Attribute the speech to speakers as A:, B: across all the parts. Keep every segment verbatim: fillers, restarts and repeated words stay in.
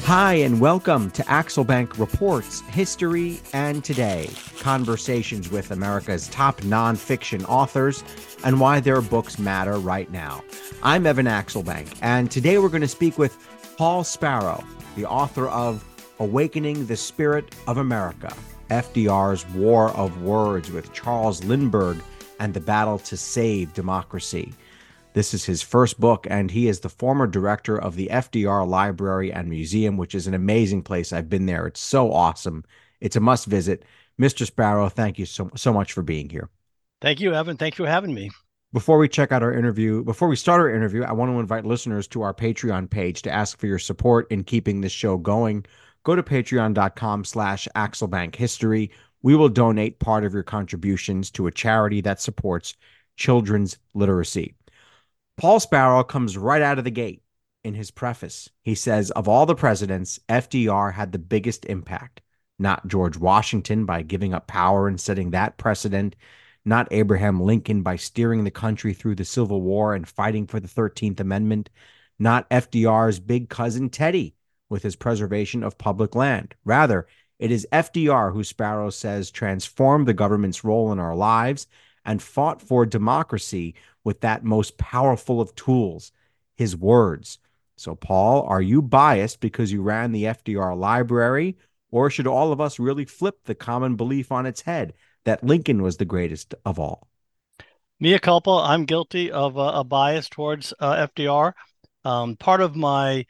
A: Hi, and welcome to Axelbank Reports History and Today, conversations with America's top nonfiction authors and why their books matter right now. I'm Evan Axelbank, and today we're going to speak with Paul Sparrow, the author of Awakening the Spirit of America, F D R's War of Words with Charles Lindbergh and the Battle to Save Democracy. This is his first book, and he is the former director of the F D R Library and Museum, which is an amazing place. I've been there. It's so awesome. It's a must visit. Mister Sparrow, thank you so, so much for being here.
B: Thank you, Evan. Thank you for having me.
A: Before we check out our interview, before we start our interview, I want to invite listeners to our Patreon page to ask for your support in keeping this show going. Go to patreon.com slash Axelbank History. We will donate part of your contributions to a charity that supports children's literacy. Paul Sparrow comes right out of the gate in his preface. He says, of all the presidents, F D R had the biggest impact. Not George Washington by giving up power and setting that precedent. Not Abraham Lincoln by steering the country through the Civil War and fighting for the thirteenth Amendment. Not F D R's big cousin Teddy with his preservation of public land. Rather, it is F D R who Sparrow says transformed the government's role in our lives and fought for democracy with that most powerful of tools, his words. So, Paul, are you biased because you ran the F D R library, or should all of us really flip the common belief on its head that Lincoln was the greatest of all?
B: Mea culpa, I'm guilty of a, a bias towards uh, F D R. Um, part of my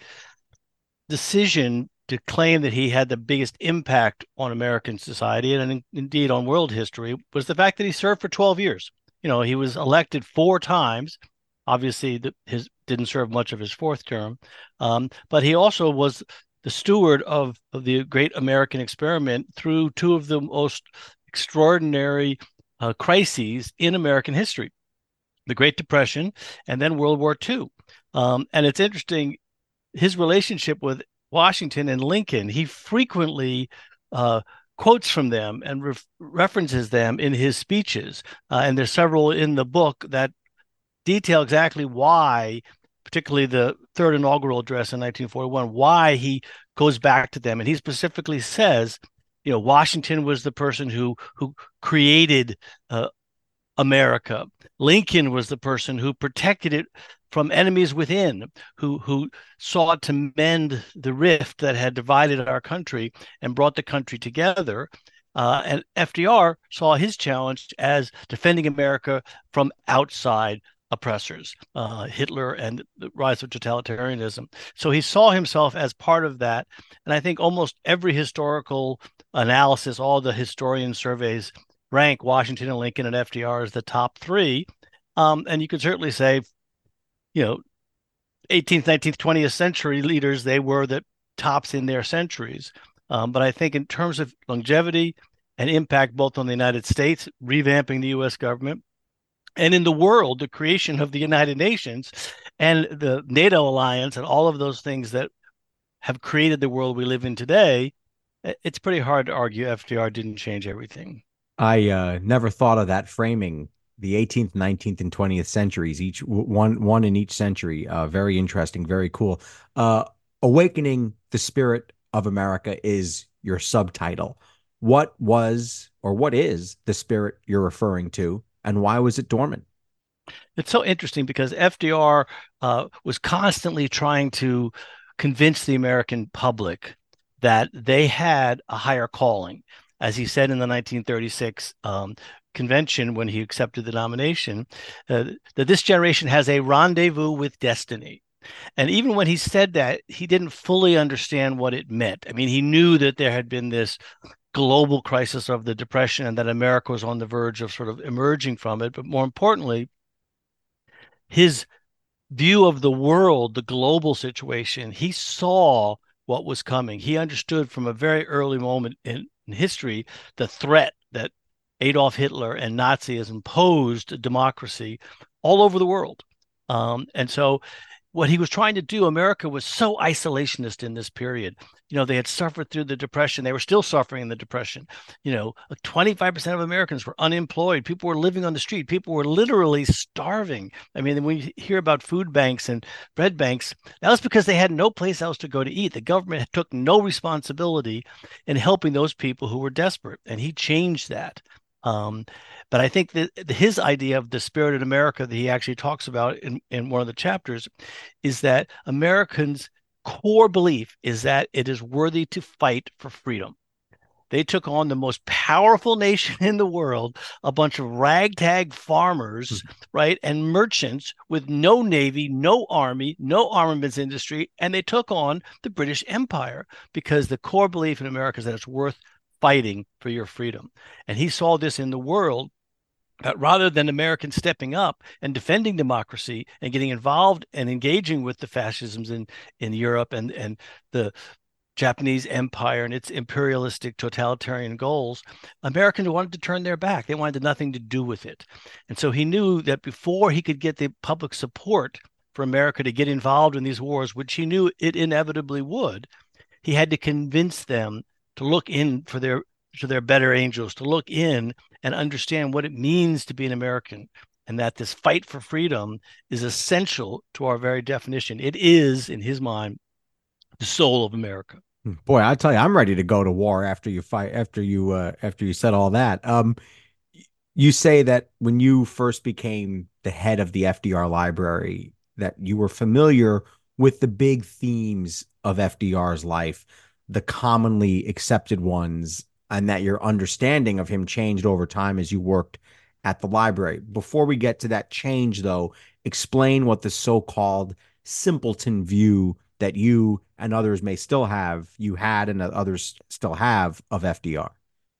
B: decision to claim that he had the biggest impact on American society and in, indeed on world history was the fact that he served for twelve years. You know, he was elected four times. Obviously, the, his didn't serve much of his fourth term, um, but he also was the steward of, of the great American experiment through two of the most extraordinary uh, crises in American history, the Great Depression and then World War Two. Um, and it's interesting, his relationship with Washington and Lincoln, he frequently uh, quotes from them and re- references them in his speeches. Uh, and there's several in the book that detail exactly why, particularly the third inaugural address in nineteen forty-one, why he goes back to them. And he specifically says, you know, Washington was the person who who created uh, America. Lincoln was the person who protected it from enemies within, who who sought to mend the rift that had divided our country and brought the country together. Uh, and F D R saw his challenge as defending America from outside oppressors, uh, Hitler and the rise of totalitarianism. So he saw himself as part of that. And I think almost every historical analysis, all the historian surveys rank Washington and Lincoln and F D R as the top three. Um, and you could certainly say, you know, eighteenth, nineteenth, twentieth century leaders, they were the tops in their centuries. Um, but I think in terms of longevity and impact, both on the United States, revamping the U S government, and in the world, the creation of the United Nations and the NATO alliance and all of those things that have created the world we live in today, it's pretty hard to argue F D R didn't change everything.
A: I uh, never thought of that framing. The eighteenth, nineteenth, and twentieth centuries, each one one in each century. Uh, very interesting, very cool. Uh, Awakening the Spirit of America is your subtitle. What was or what is the spirit you're referring to, and why was it dormant?
B: It's so interesting because F D R uh, was constantly trying to convince the American public that they had a higher calling. As he said in the nineteen thirty-six um, convention when he accepted the nomination, uh, that this generation has a rendezvous with destiny. And even when he said that, he didn't fully understand what it meant. I mean, he knew that there had been this global crisis of the Depression and that America was on the verge of sort of emerging from it. But more importantly, his view of the world, the global situation, he saw what was coming. He understood from a very early moment in, in history the threat that Adolf Hitler and Nazism posed democracy all over the world. Um, and so what he was trying to do, America was so isolationist in this period. You know, they had suffered through the Depression. They were still suffering in the Depression. You know, twenty-five percent of Americans were unemployed. People were living on the street. People were literally starving. I mean, when you hear about food banks and bread banks, that was because they had no place else to go to eat. The government took no responsibility in helping those people who were desperate. And he changed that. Um, but I think that his idea of the spirited America that he actually talks about in, in one of the chapters is that Americans' core belief is that it is worthy to fight for freedom. They took on the most powerful nation in the world, a bunch of ragtag farmers, mm-hmm. right, and merchants with no navy, no army, no armaments industry, and they took on the British Empire because the core belief in America is that it's worth fighting for your freedom. And he saw this in the world. But rather than Americans stepping up and defending democracy and getting involved and engaging with the fascisms in, in Europe and, and the Japanese empire and its imperialistic totalitarian goals, Americans wanted to turn their back. They wanted nothing to do with it. And so he knew that before he could get the public support for America to get involved in these wars, which he knew it inevitably would, he had to convince them to look in for their to their better angels, to look in and understand what it means to be an American, and that this fight for freedom is essential to our very definition. It is, in his mind, the soul of America.
A: Boy, I tell you, I'm ready to go to war after you fight, after you, uh, after you said all that. Um, you say that when you first became the head of the F D R library, that you were familiar with the big themes of F D R's life, the commonly accepted ones, and that your understanding of him changed over time as you worked at the library. Before we get to that change, though, explain what the so-called simpleton view that you and others may still have, you had and others still have, of F D R.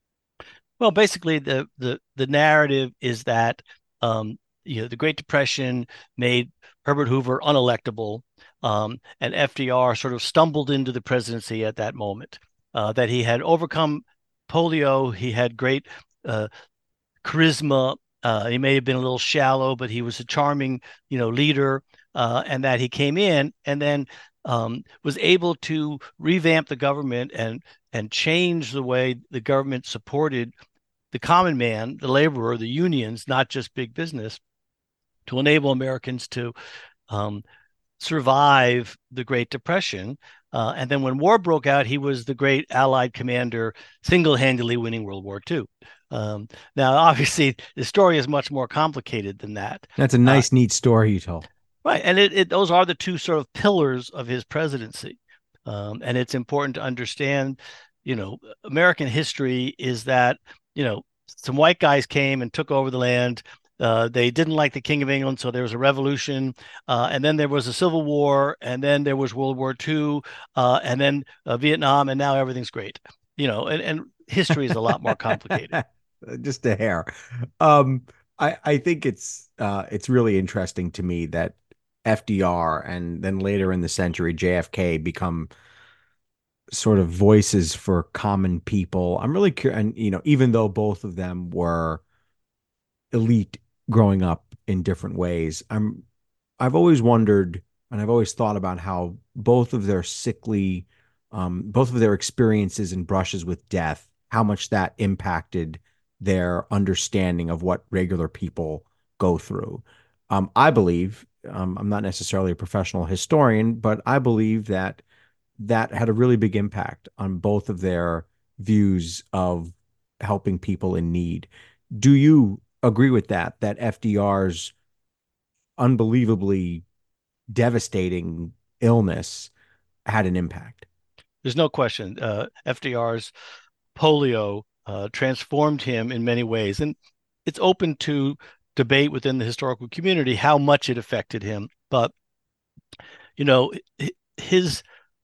B: Well, basically, the the the narrative is that um, you know the Great Depression made Herbert Hoover unelectable, um, and F D R sort of stumbled into the presidency at that moment. Uh, that he had overcome polio, he had great uh, charisma. Uh, he may have been a little shallow, but he was a charming, you know, leader, uh, and that he came in and then um, was able to revamp the government and and change the way the government supported the common man, the laborer, the unions, not just big business, to enable Americans to um, survive the Great Depression. Uh, and then when war broke out, he was the great Allied commander, single-handedly winning World War Two. Um, now, obviously, the story is much more complicated than that.
A: That's a nice, uh, neat story you told.
B: Right. And it, it, those are the two sort of pillars of his presidency. Um, and it's important to understand, you know, American history is that, you know, some white guys came and took over the land. Uh, they didn't like the King of England, so there was a revolution, uh, and then there was a Civil War, and then there was World War Two, uh, and then uh, Vietnam, and now everything's great. You know, and, and history is a lot more complicated.
A: Just a hair. Um, I, I think it's uh, it's really interesting to me that F D R and then later in the century J F K become sort of voices for common people. I'm really curious, and you know, even though both of them were elite growing up in different ways, I'm I've always wondered and I've always thought about how both of their sickly, um, both of their experiences and brushes with death, how much that impacted their understanding of what regular people go through. Um, I believe, um, I'm not necessarily a professional historian, but I believe that that had a really big impact on both of their views of helping people in need. Do you agree with that, that F D R's unbelievably devastating illness had an impact?
B: There's no question. Uh, F D R's polio uh, transformed him in many ways. And it's open to debate within the historical community how much it affected him. But, you know, his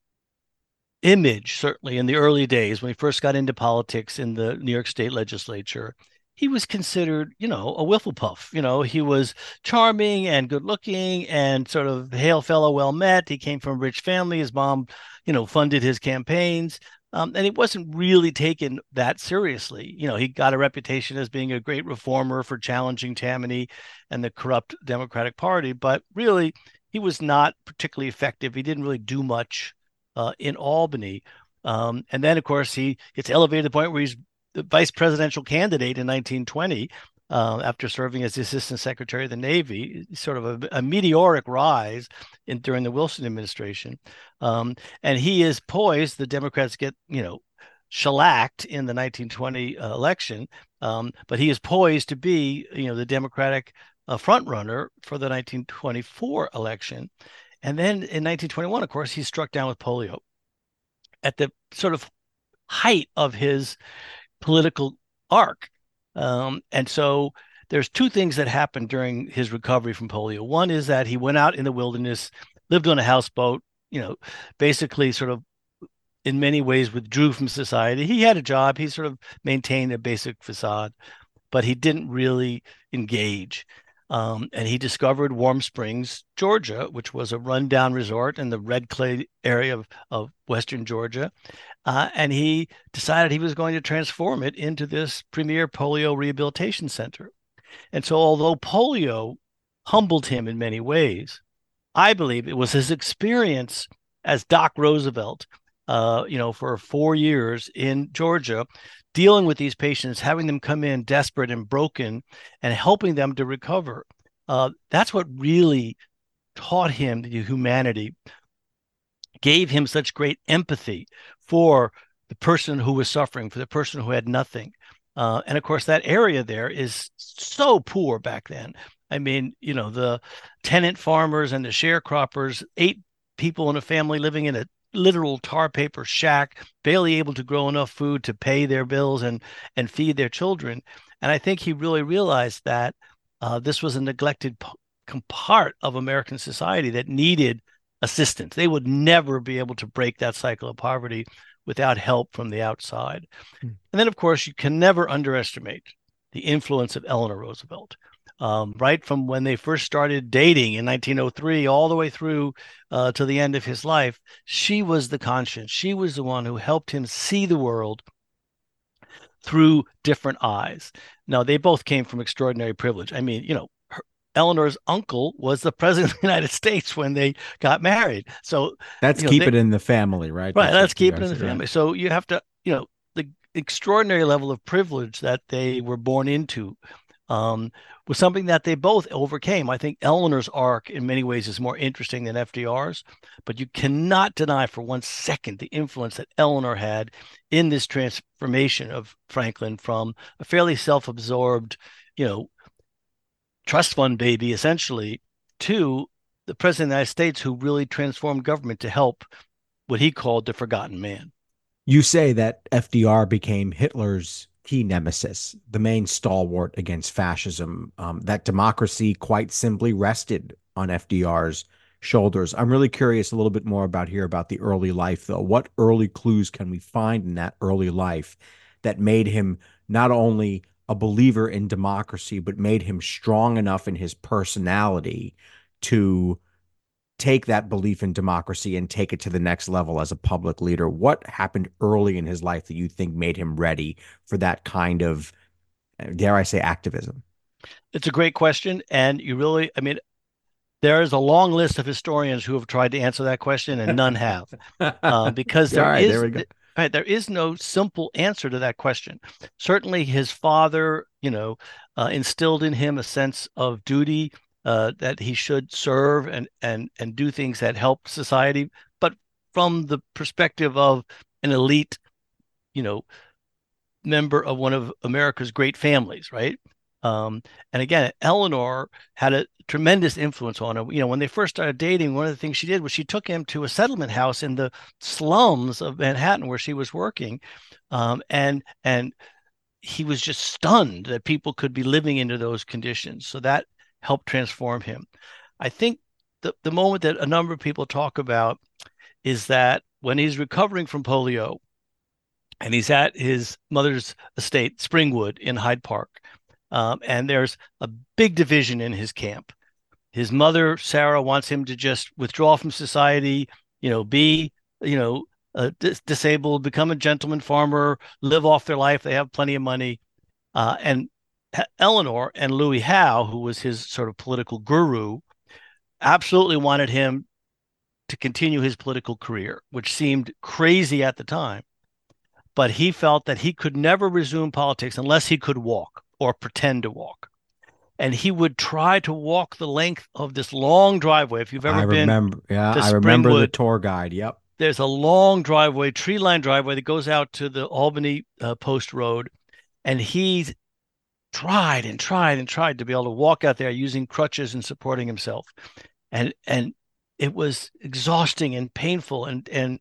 B: image, certainly in the early days when he first got into politics in the New York State legislature, he was considered, you know, a wiffle puff. You know, he was charming and good looking and sort of hail fellow, well met. He came from a rich family. His mom, you know, funded his campaigns. Um, and he wasn't really taken that seriously. You know, he got a reputation as being a great reformer for challenging Tammany and the corrupt Democratic Party. But really, he was not particularly effective. He didn't really do much uh, in Albany. Um, and then, of course, he gets elevated to the point where he's the vice presidential candidate in nineteen twenty uh, after serving as the Assistant Secretary of the Navy, sort of a, a meteoric rise in, during the Wilson administration. Um, and he is poised, the Democrats get, you know, shellacked in the nineteen twenty uh, election, um, but he is poised to be, you know, the Democratic uh, front runner for the nineteen twenty-four election. And then in nineteen twenty-one, of course, he's struck down with polio at the sort of height of his political arc. Um, and so there's two things that happened during his recovery from polio. One is that he went out in the wilderness, lived on a houseboat, you know, basically sort of in many ways withdrew from society. He had a job. He sort of maintained a basic facade, but he didn't really engage. Um, and he discovered Warm Springs, Georgia, which was a rundown resort in the red clay area of, of Western Georgia. Uh, and he decided he was going to transform it into this premier polio rehabilitation center. And so, although polio humbled him in many ways, I believe it was his experience as Doc Roosevelt, uh, you know, for four years in Georgia, dealing with these patients, having them come in desperate and broken and helping them to recover. Uh, that's what really taught him the humanity, gave him such great empathy for the person who was suffering, for the person who had nothing. Uh, and of course, that area there is so poor back then. I mean, you know, the tenant farmers and the sharecroppers, eight people in a family living in a literal tar paper shack, barely able to grow enough food to pay their bills and and feed their children. And I think he really realized that uh, this was a neglected p- part of American society that needed assistance. They would never be able to break that cycle of poverty without help from the outside. Hmm. And then, of course, you can never underestimate the influence of Eleanor Roosevelt. Um, right from when they first started dating in nineteen oh three all the way through uh, to the end of his life, she was the conscience. She was the one who helped him see the world through different eyes. Now, they both came from extraordinary privilege. I mean, you know, her, Eleanor's uncle was the president of the United States when they got married. So
A: that's
B: you know,
A: keep
B: they,
A: it in the family, right?
B: Right.
A: That's
B: let's keep it in the
A: right.
B: family. So you have to, you know, the extraordinary level of privilege that they were born into um, was something that they both overcame. I think Eleanor's arc in many ways is more interesting than F D R's, but you cannot deny for one second the influence that Eleanor had in this transformation of Franklin from a fairly self-absorbed, you know, trust fund baby, essentially, to the president of the United States who really transformed government to help what he called the forgotten man.
A: You say that F D R became Hitler's key nemesis, the main stalwart against fascism, um, that democracy quite simply rested on F D R's shoulders. I'm really curious a little bit more about here about the early life, though. What early clues can we find in that early life that made him not only a believer in democracy, but made him strong enough in his personality to take that belief in democracy and take it to the next level as a public leader? What happened early in his life that you think made him ready for that kind of, dare I say, activism?
B: It's a great question. And you really, I mean, there is a long list of historians who have tried to answer that question and none have. uh, because there
A: right,
B: is,
A: there we go.
B: Right, there is no simple answer to that question. Certainly his father, you know, uh, instilled in him a sense of duty, Uh, that he should serve and and and do things that help society, but from the perspective of an elite, you know, member of one of America's great families, right? Um, and again, Eleanor had a tremendous influence on him. You know, when they first started dating, one of the things she did was she took him to a settlement house in the slums of Manhattan where she was working, um, and and he was just stunned that people could be living into those conditions. So that helped transform him. I think the, the moment that a number of people talk about is that when he's recovering from polio and he's at his mother's estate, Springwood in Hyde Park, um, and there's a big division in his camp. His mother, Sarah, wants him to just withdraw from society, you know, be, you know, uh, dis- disabled, become a gentleman farmer, live off their life. They have plenty of money. Uh, and Eleanor and Louis Howe, who was his sort of political guru, absolutely wanted him to continue his political career, which seemed crazy at the time. But he felt that he could never resume politics unless he could walk or pretend to walk. And he would try to walk the length of this long driveway. If you've
A: I
B: ever been
A: remember. Yeah,
B: to
A: I remember the
B: Springwood,
A: tour guide. Yep.
B: there's a long driveway, tree-lined driveway that goes out to the Albany uh, Post Road. And he tried and tried and tried to be able to walk out there using crutches and supporting himself. And and it was exhausting and painful and and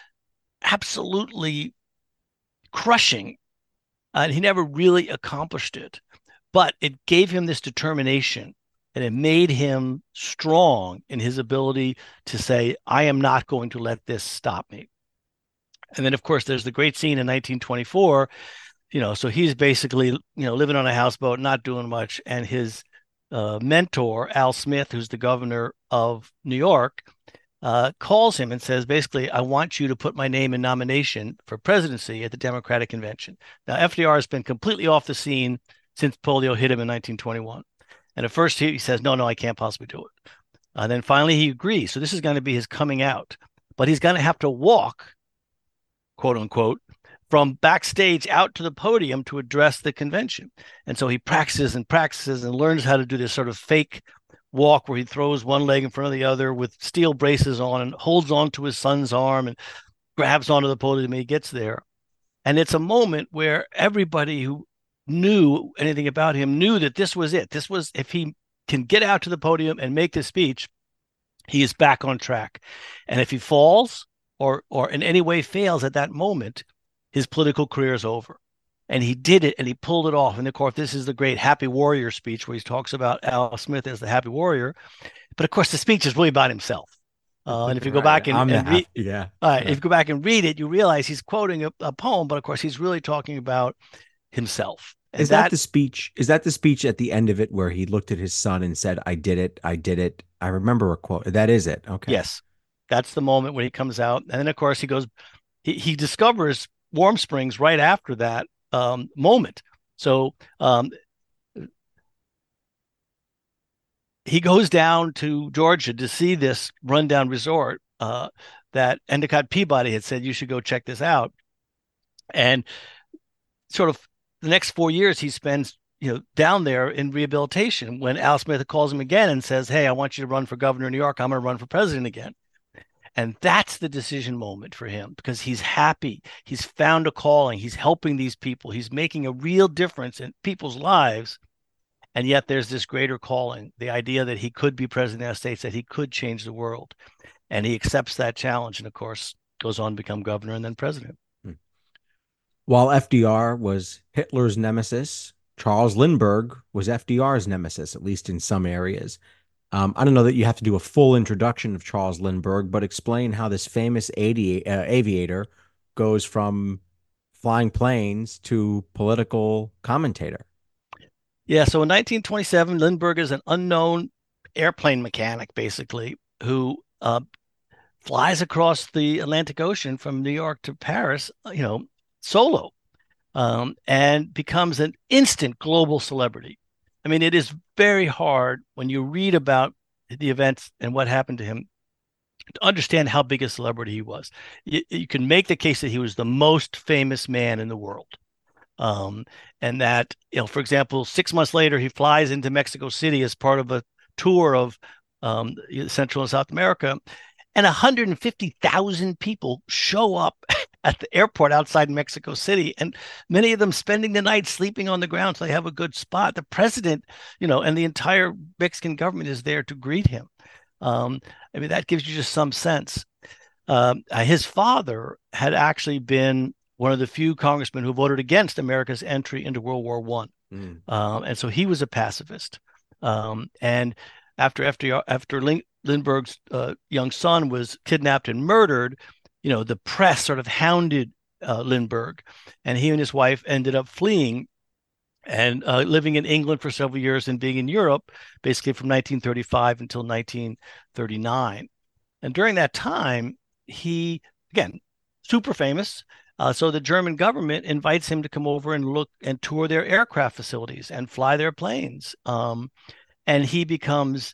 B: absolutely crushing. And he never really accomplished it. But it gave him this determination, and it made him strong in his ability to say, I am not going to let this stop me. And then, of course, there's the great scene in nineteen twenty-four, you know, so he's basically, you know, living on a houseboat, not doing much. And his uh, mentor, Al Smith, who's the governor of New York, uh, calls him and says, basically, I want you to put my name in nomination for presidency at the Democratic Convention. Now, F D R has been completely off the scene since polio hit him in nineteen twenty-one. And at first he says, no, no, I can't possibly do it. And then finally he agrees. So this is going to be his coming out, but he's going to have to walk, quote unquote, from backstage out to the podium to address the convention. And so he practices and practices and learns how to do this sort of fake walk where he throws one leg in front of the other with steel braces on and holds on to his son's arm and grabs onto the podium. And he gets there. And it's a moment where everybody who knew anything about him knew that this was it. This was, if he can get out to the podium and make this speech, he is back on track. And if he falls or or in any way fails at that moment, his political career is over. And he did it, and he pulled it off. And of course, this is the great Happy Warrior speech where he talks about Al Smith as the Happy Warrior. But of course, the speech is really about himself. Uh, and if you go back and, and read, yeah, uh, yeah. if you go back and read it, you realize he's quoting a, a poem, but of course, he's really talking about himself.
A: And is that, that the speech? Is that the speech at the end of it where he looked at his son and said, I did it. I did it. I remember a quote. That is it. Okay.
B: Yes. That's the moment when he comes out. And then, of course, he goes, he, he discovers Warm Springs right after that um, moment. So um, he goes down to Georgia to see this rundown resort uh, that Endicott Peabody had said, you should go check this out. And sort of the next four years he spends, you know, down there in rehabilitation when Al Smith calls him again and says, hey, I want you to run for governor of New York. I'm going to run for president again. And that's the decision moment for him because he's happy. He's found a calling. He's helping these people. He's making a real difference in people's lives. And yet there's this greater calling, the idea that he could be president of the United States, that he could change the world. And he accepts that challenge and, of course, goes on to become governor and then president.
A: While F D R was Hitler's nemesis, Charles Lindbergh was F D R's nemesis, at least in some areas. Um, I don't know that you have to do a full introduction of Charles Lindbergh, but explain how this famous avi- uh, aviator goes from flying planes to political commentator.
B: Yeah, so in nineteen twenty-seven, Lindbergh is an unknown airplane mechanic, basically, who uh, flies across the Atlantic Ocean from New York to Paris, you know, solo, um, and becomes an instant global celebrity. I mean, it is very hard when you read about the events and what happened to him to understand how big a celebrity he was. You, you can make the case that he was the most famous man in the world. Um, and that, you know, for example, six months later, he flies into Mexico City as part of a tour of um, Central and South America, and one hundred fifty thousand people show up at the airport outside Mexico City, and many of them spending the night sleeping on the ground so they have a good spot. The president, you know, and the entire Mexican government is there to greet him. Um, I mean, that gives you just some sense. Um, his father had actually been one of the few congressmen who voted against America's entry into World War One, mm. um, and so he was a pacifist. Um, and after F D R, after Lin- Lindbergh's uh, young son was kidnapped and murdered, you know, the press sort of hounded uh, Lindbergh, and he and his wife ended up fleeing and uh, living in England for several years and being in Europe, basically from nineteen thirty-five until nineteen thirty-nine. And during that time, he, again, super famous. Uh, so the German government invites him to come over and look and tour their aircraft facilities and fly their planes. Um, and he becomes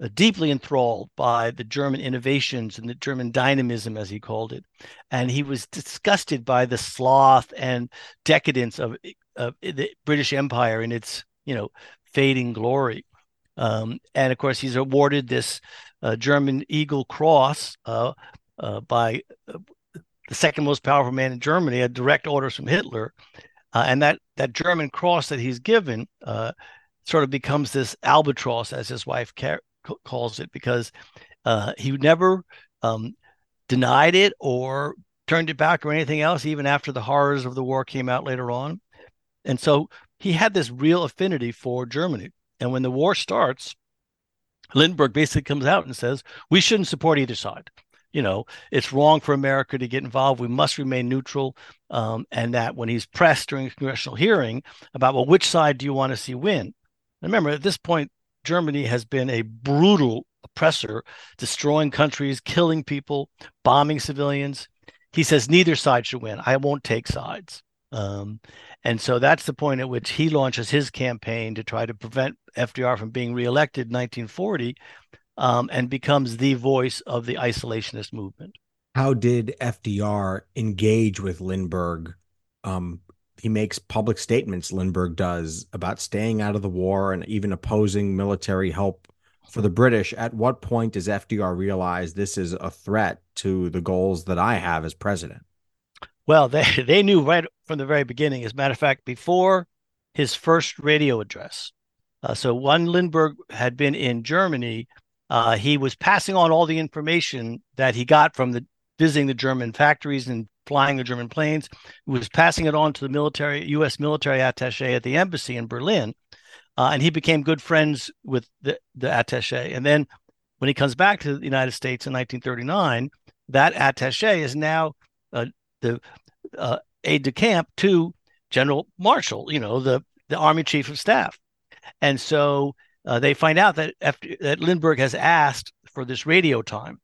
B: uh, deeply enthralled by the German innovations and the German dynamism, as he called it. And he was disgusted by the sloth and decadence of, of the British Empire in its, you know, fading glory. Um, and of course, he's awarded this uh, German Eagle Cross uh, uh, by uh, the second most powerful man in Germany, a direct orders from Hitler. Uh, and that that German cross that he's given uh, sort of becomes this albatross, as his wife ca- calls it, because uh, he never um, denied it or turned it back or anything else, even after the horrors of the war came out later on. And so he had this real affinity for Germany. And when the war starts, Lindbergh basically comes out and says, we shouldn't support either side. You know, it's wrong for America to get involved. We must remain neutral. Um, and that when he's pressed during a congressional hearing about, well, which side do you want to see win? And remember, at this point, Germany has been a brutal oppressor, destroying countries, killing people, bombing civilians. He says neither side should win. I won't take sides. Um, and so that's the point at which he launches his campaign to try to prevent F D R from being reelected in nineteen forty. Um, and becomes the voice of the isolationist movement.
A: How did F D R engage with Lindbergh? Um, he makes public statements, Lindbergh does, about staying out of the war and even opposing military help for the British. At what point does F D R realize this is a threat to the goals that I have as president?
B: Well, they, they knew right from the very beginning. As a matter of fact, before his first radio address, uh, so when Lindbergh had been in Germany, Uh, he was passing on all the information that he got from the visiting the German factories and flying the German planes. He was passing it on to the military, U S military attaché at the embassy in Berlin, uh, and he became good friends with the, the attaché. And then when he comes back to the United States in nineteen thirty-nine, that attaché is now uh, the uh, aide de camp to General Marshall, you know, the the Army Chief of Staff, and so. Uh, they find out that, after, that Lindbergh has asked for this radio time,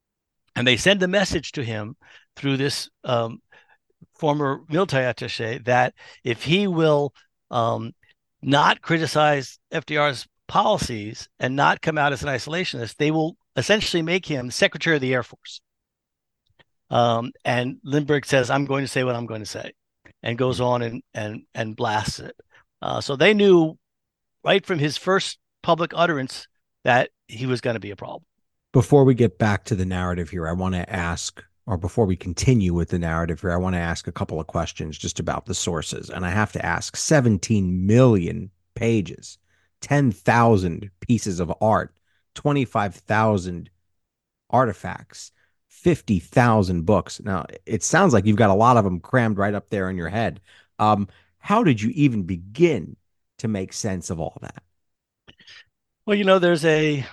B: and they send a message to him through this um, former military attaché that if he will um, not criticize F D R's policies and not come out as an isolationist, they will essentially make him Secretary of the Air Force. Um, and Lindbergh says, "I'm going to say what I'm going to say," and goes on and and and blasts it. Uh, so they knew right from his first public utterance that he was going to be a problem.
A: Before we get back to the narrative here, I want to ask, or before we continue with the narrative here, I want to ask a couple of questions just about the sources. And I have to ask, seventeen million pages, ten thousand pieces of art, twenty-five thousand artifacts, fifty thousand books. Now, it sounds like you've got a lot of them crammed right up there in your head. Um, how did you even begin to make sense of all that?
B: Well, you know, there's a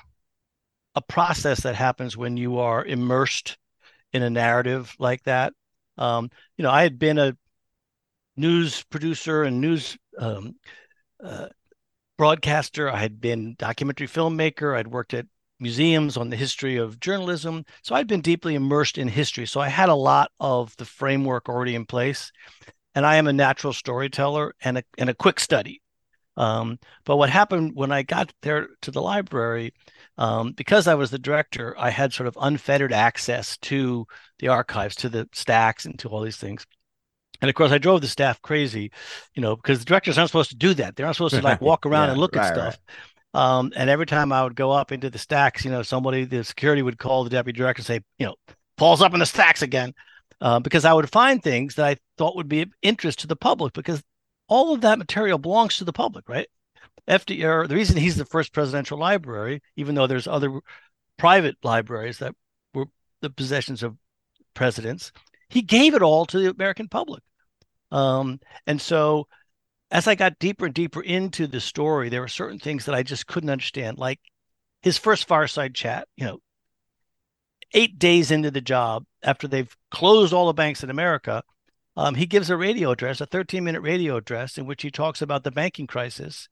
B: a process that happens when you are immersed in a narrative like that. Um, you know, I had been a news producer and news um, uh, broadcaster. I had been documentary filmmaker. I'd worked at museums on the history of journalism. So I'd been deeply immersed in history. So I had a lot of the framework already in place. And I am a natural storyteller and a, and a quick study. Um, but what happened when I got there to the library, um, because I was the director, I had sort of unfettered access to the archives, to the stacks, and to all these things. And of course, I drove the staff crazy, you know, because the directors aren't supposed to do that. They're not supposed to like walk around yeah, and look right, at stuff. Right. Um, and every time I would go up into the stacks, you know, somebody, the security would call the deputy director and say, you know, Paul's up in the stacks again, uh, because I would find things that I thought would be of interest to the public, because all of that material belongs to the public, right? F D R, the reason he's the first presidential library, even though there's other private libraries that were the possessions of presidents, he gave it all to the American public. Um, and so as I got deeper and deeper into the story, there were certain things that I just couldn't understand, like his first fireside chat, you know, eight days into the job, after they've closed all the banks in America, um, he gives a radio address, a thirteen minute radio address, in which he talks about the banking crisis,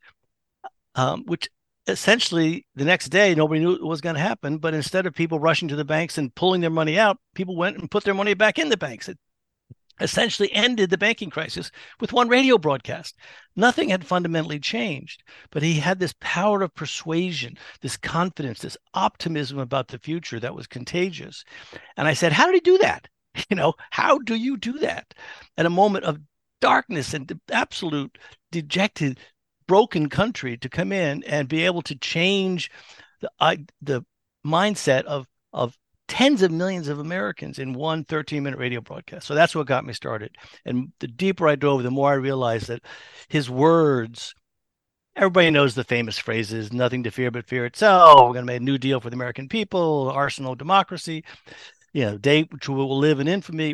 B: um, which essentially the next day, nobody knew it was going to happen. But instead of people rushing to the banks and pulling their money out, people went and put their money back in the banks. It, essentially ended the banking crisis with one radio broadcast. Nothing had fundamentally changed, but he had this power of persuasion, this confidence, this optimism about the future that was contagious. And I said, how did he do that? You know, how do you do that at a moment of darkness and absolute dejected, broken country, to come in and be able to change the I, the mindset of of tens of millions of Americans in one thirteen minute radio broadcast. So that's what got me started. And the deeper I dove, the more I realized that his words, everybody knows the famous phrases, nothing to fear but fear itself. We're going to make a new deal for the American people, arsenal of democracy, you know, day which will live in infamy.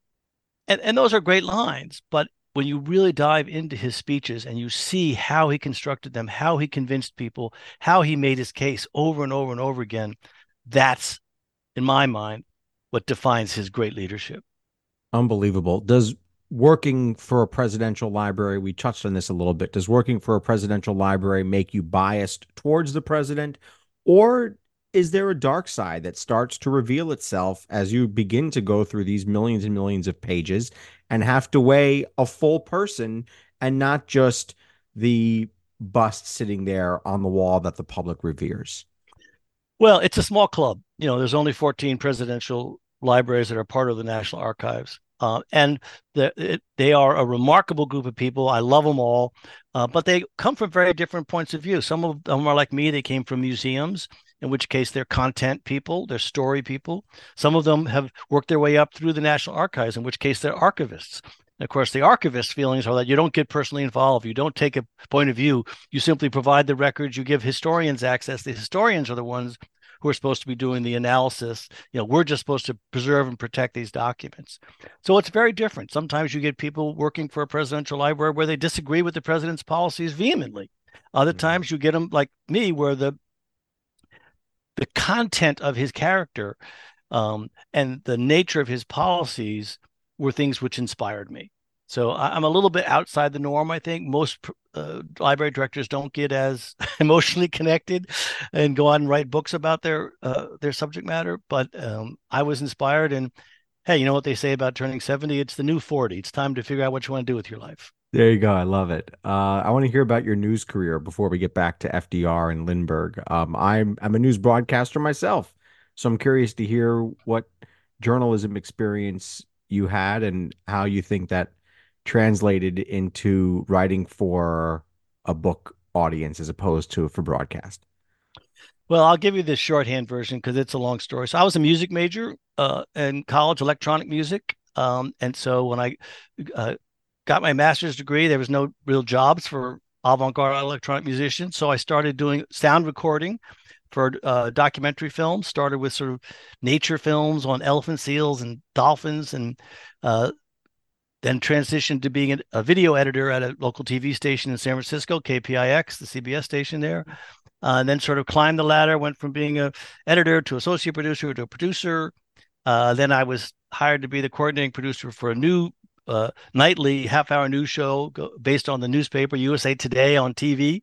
B: And, and those are great lines. But when you really dive into his speeches and you see how he constructed them, how he convinced people, how he made his case over and over and over again, that's, in my mind, what defines his great leadership.
A: Unbelievable. Does working for a presidential library, we touched on this a little bit, does working for a presidential library make you biased towards the president? Or is there a dark side that starts to reveal itself as you begin to go through these millions and millions of pages and have to weigh a full person and not just the bust sitting there on the wall that the public reveres?
B: Well, it's a small club. You know, there's only fourteen presidential libraries that are part of the National Archives. Uh, and the, it, they are a remarkable group of people. I love them all, uh, but they come from very different points of view. Some of them are like me. They came from museums, in which case they're content people, they're story people. Some of them have worked their way up through the National Archives, in which case they're archivists. And of course, the archivist feelings are that you don't get personally involved. You don't take a point of view. You simply provide the records. You give historians access. The historians are the ones who are supposed to be doing the analysis. You know, we're just supposed to preserve and protect these documents. So it's very different. Sometimes you get people working for a presidential library where they disagree with the president's policies vehemently. Other mm-hmm. times you get them like me, where the the content of his character um, and the nature of his policies were things which inspired me. So I'm a little bit outside the norm, I think. Most uh, library directors don't get as emotionally connected and go on and write books about their uh, their subject matter. But um, I was inspired. And hey, you know what they say about turning seventy? It's the new forty. It's time to figure out what you want to do with your life.
A: There you go. I love it. Uh, I want to hear about your news career before we get back to F D R and Lindbergh. Um, I'm I'm a news broadcaster myself, so I'm curious to hear what journalism experience you had and how you think that translated into writing for a book audience as opposed to for broadcast.
B: Well, I'll give you the shorthand version because it's a long story. So I was a music major uh, in college, electronic music. Um, and so when I uh, got my master's degree, there was no real jobs for avant-garde electronic musicians. So I started doing sound recording for uh, documentary films, started with sort of nature films on elephant seals and dolphins, and uh, then transitioned to being a video editor at a local T V station in San Francisco, K P I X, the C B S station there. Uh, and then sort of climbed the ladder, went from being a editor to associate producer to a producer. Uh, then I was hired to be the coordinating producer for a new uh, nightly half-hour news show go, based on the newspaper U S A Today on T V,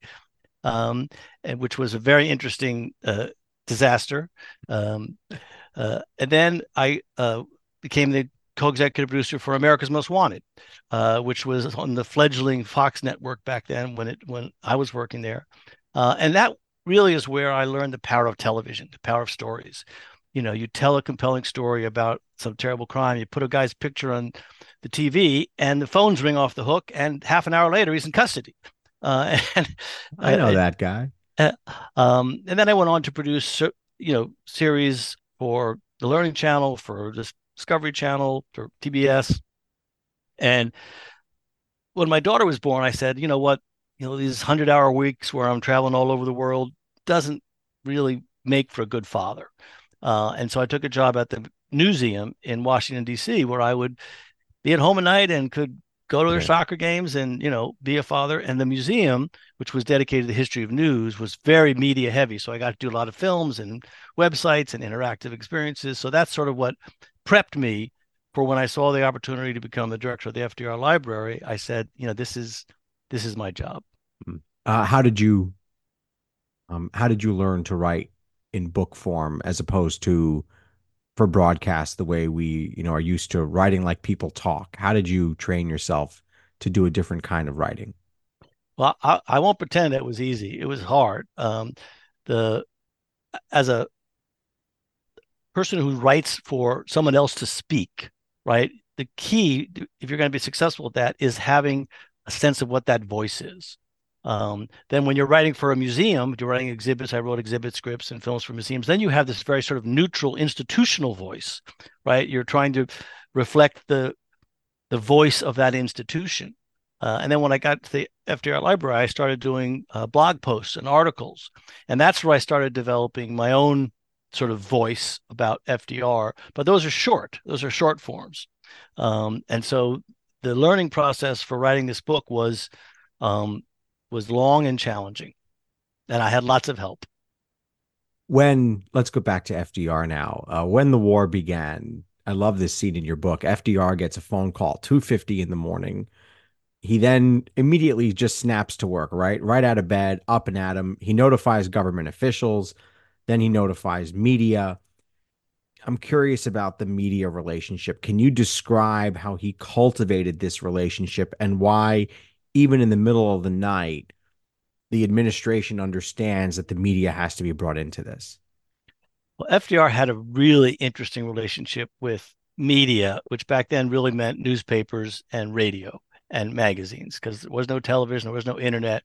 B: um, and, which was a very interesting uh, disaster. Um, uh, and then I uh, became the co-executive producer for America's Most Wanted, uh, which was on the fledgling Fox network back then when it when I was working there. Uh, and that really is where I learned the power of television, the power of stories. You know, you tell a compelling story about some terrible crime, you put a guy's picture on the T V and the phones ring off the hook, and half an hour later he's in custody. Uh, and
A: I know
B: uh,
A: that guy.
B: Uh, um, and then I went on to produce, you know, series for the Learning Channel, for the Discovery Channel, for T B S. And when my daughter was born, I said, you know what, you know, these hundred hour weeks where I'm traveling all over the world doesn't really make for a good father. Uh, and so I took a job at the Newseum in Washington, D C, where I would be at home at night and could go to their yeah. soccer games and, you know, be a father. And the museum, which was dedicated to the history of news, was very media heavy. So I got to do a lot of films and websites and interactive experiences. So that's sort of what prepped me for when I saw the opportunity to become the director of the F D R Library. I said, you know, this is this is my job.
A: Uh, how did you um, how did you learn to write in book form as opposed to for broadcast the way we, you know, are used to writing like people talk? How did you train yourself to do a different kind of writing?
B: Well, I, I won't pretend it was easy. It was hard. Um, the as a person who writes for someone else to speak, right? The key, if you're going to be successful at that, is having a sense of what that voice is. Um, then when you're writing for a museum, if you're writing exhibits, I wrote exhibit scripts and films for museums, then you have this very sort of neutral institutional voice, right? You're trying to reflect the the voice of that institution. Uh, and then when I got to the F D R library, I started doing uh, blog posts and articles. And that's where I started developing my own sort of voice about F D R. But those are short, those are short forms. Um, and so the learning process for writing this book was um, was long and challenging. And I had lots of help.
A: When, let's go back to F D R now. Uh, when the war began, I love this scene in your book. F D R gets a phone call, two fifty in the morning. He then immediately just snaps to work, right? Right out of bed, up and at him. He notifies government officials. Then he notifies media. I'm curious about the media relationship. Can you describe how he cultivated this relationship and why, even in the middle of the night, the administration understands that the media has to be brought into this?
B: Well, F D R had a really interesting relationship with media, which back then really meant newspapers and radio and magazines, because there was no television, there was no internet.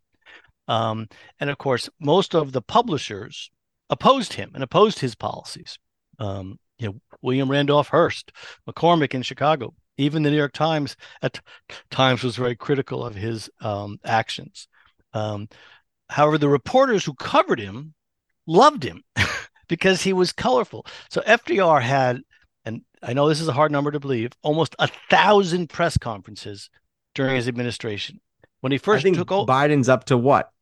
B: Um, and of course, most of the publishers opposed him and opposed his policies. Um, you know, William Randolph Hearst, McCormick in Chicago, even the New York Times at times was very critical of his um, actions. Um, however, the reporters who covered him loved him because he was colorful. So F D R had, and I know this is a hard number to believe, almost a thousand press conferences during his administration. When he
A: I
B: first
A: think
B: took over,
A: Biden's up to what?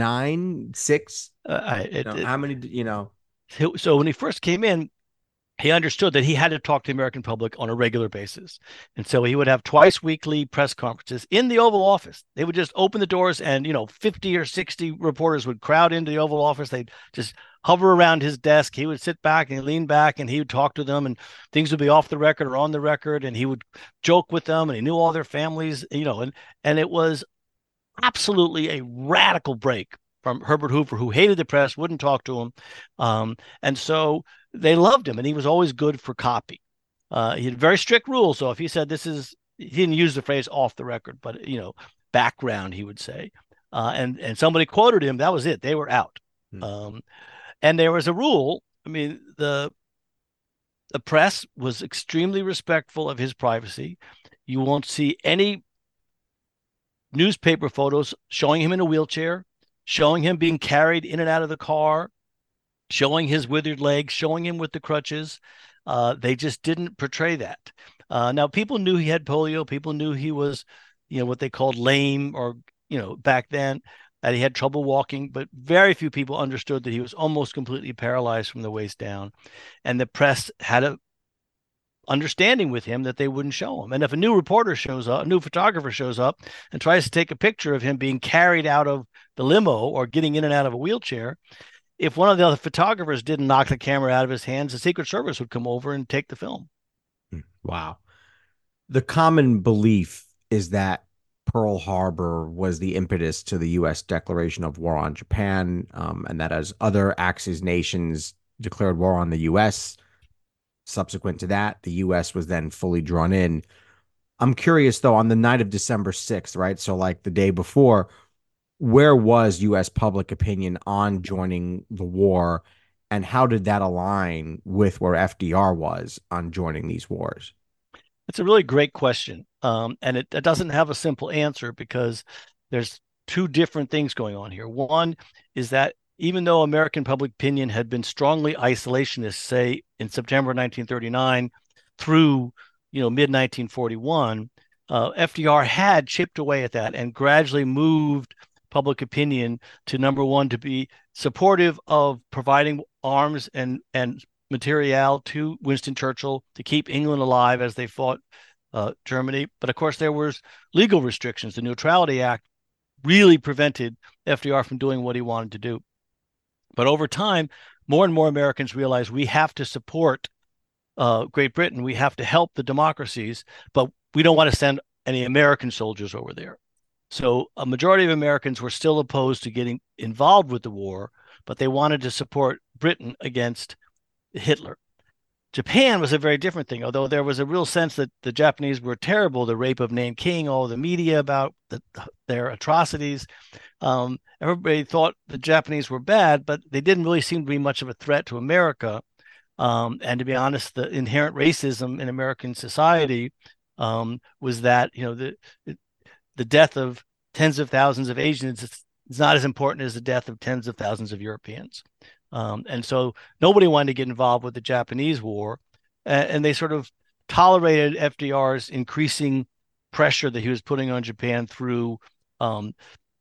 A: Nine, six?
B: uh, I,
A: You
B: it,
A: know,
B: it,
A: how many, you know,
B: so when he first came in, he understood that he had to talk to the American public on a regular basis. And so he would have twice weekly press conferences in the Oval Office. They would just open the doors and, you know, fifty or sixty reporters would crowd into the Oval Office. They'd just hover around his desk. He would sit back and lean back and he would talk to them and things would be off the record or on the record. And he would joke with them and he knew all their families, you know, and, and it was absolutely a radical break from Herbert Hoover, who hated the press, wouldn't talk to him. Um, and so they loved him, and he was always good for copy. Uh, he had very strict rules. So if he said this is, he didn't use the phrase off the record, but, you know, background, he would say. Uh, and, and somebody quoted him, that was it. They were out. Hmm. Um, and there was a rule. I mean, the, the press was extremely respectful of his privacy. You won't see any newspaper photos showing him in a wheelchair, showing him being carried in and out of the car, showing his withered legs, showing him with the crutches. Uh, they just didn't portray that. Uh, now, people knew he had polio. People knew he was, you know, what they called lame, or, you know, back then, that he had trouble walking, but very few people understood that he was almost completely paralyzed from the waist down. And the press had a understanding with him that they wouldn't show him. And if a new reporter shows up, a new photographer shows up and tries to take a picture of him being carried out of the limo or getting in and out of a wheelchair, if one of the other photographers didn't knock the camera out of his hands, the Secret Service would come over and take the film.
A: Wow. The common belief is that Pearl Harbor was the impetus to the U S declaration of war on Japan, um, and that as other Axis nations declared war on the U S, subsequent to that, the U S was then fully drawn in. I'm curious, though, on the night of December sixth, right? So, like the day before, where was U S public opinion on joining the war, and how did that align with where F D R was on joining these wars?
B: It's a really great question. Um, and it, it doesn't have a simple answer because there's two different things going on here. One is that even though American public opinion had been strongly isolationist, say in September nineteen thirty-nine through, you know, mid nineteen forty-one, uh, F D R had chipped away at that and gradually moved public opinion to, number one, to be supportive of providing arms and and material to Winston Churchill to keep England alive as they fought uh, Germany. But of course, there was legal restrictions. The Neutrality Act really prevented F D R from doing what he wanted to do. But over time, more and more Americans realized we have to support uh, Great Britain, we have to help the democracies, but we don't want to send any American soldiers over there. So a majority of Americans were still opposed to getting involved with the war, but they wanted to support Britain against Hitler. Japan was a very different thing, although there was a real sense that the Japanese were terrible, the rape of Nanking, all the media about the, their atrocities. Um, everybody thought the Japanese were bad, but they didn't really seem to be much of a threat to America. Um, and to be honest, the inherent racism in American society um, was that, you know, the the death of tens of thousands of Asians is not as important as the death of tens of thousands of Europeans. Um, and so nobody wanted to get involved with the Japanese war. And, and they sort of tolerated F D R's increasing pressure that he was putting on Japan through um,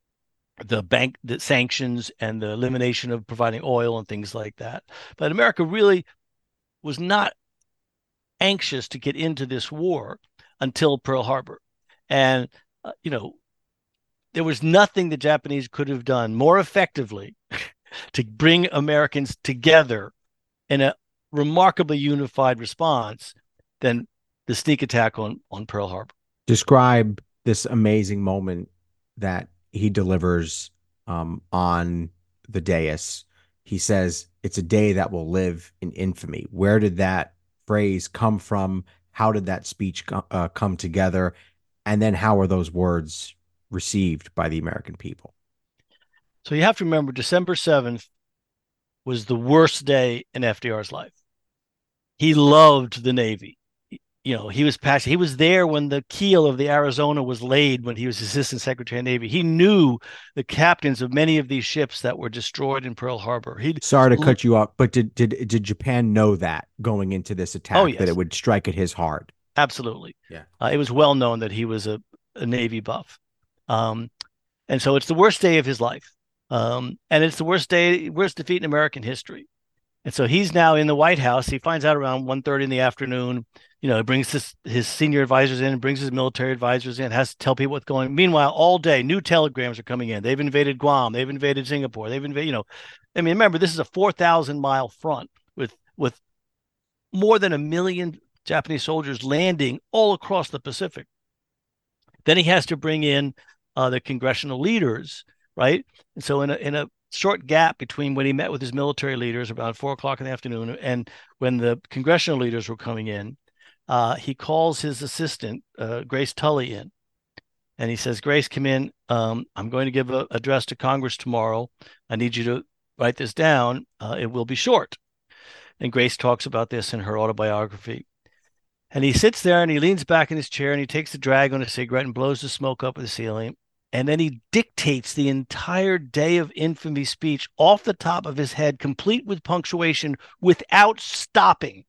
B: the bank the sanctions and the elimination of providing oil and things like that. But America really was not anxious to get into this war until Pearl Harbor. And, uh, you know, there was nothing the Japanese could have done more effectively to bring Americans together in a remarkably unified response than the sneak attack on, on Pearl Harbor.
A: Describe this amazing moment that he delivers um, on the dais. He says, it's a day that will live in infamy. Where did that phrase come from? How did that speech uh, come together? And then how are those words received by the American people?
B: So you have to remember, December seventh was the worst day in F D R's life. He loved the Navy. You know, he was passionate. He was there when the keel of the Arizona was laid when he was Assistant Secretary of Navy. He knew the captains of many of these ships that were destroyed in Pearl Harbor. He'd,
A: Sorry to cut you off, but did did did Japan know that going into this attack,
B: oh, yes,
A: that it would strike at his heart?
B: Absolutely.
A: Yeah.
B: Uh, it was well known that he was a, a Navy buff. Um, and so it's the worst day of his life. Um, and it's the worst day, worst defeat in American history. And so he's now in the White House. He finds out around one thirty in the afternoon. You know, he brings his, his senior advisors in, brings his military advisors in, has to tell people what's going on. Meanwhile, all day, new telegrams are coming in. They've invaded Guam. They've invaded Singapore. They've invaded, you know, I mean, remember, this is a four thousand mile front with, with more than a million Japanese soldiers landing all across the Pacific. Then he has to bring in uh, the congressional leaders, right? And so in a, in a short gap between when he met with his military leaders about four o'clock in the afternoon and when the congressional leaders were coming in, uh, he calls his assistant, uh, Grace Tully, in. And he says, Grace, come in. Um, I'm going to give an address to Congress tomorrow. I need you to write this down. Uh, it will be short. And Grace talks about this in her autobiography. And he sits there and he leans back in his chair and he takes the drag on a cigarette and blows the smoke up at the ceiling. And then he dictates the entire day of infamy speech off the top of his head, complete with punctuation, without stopping.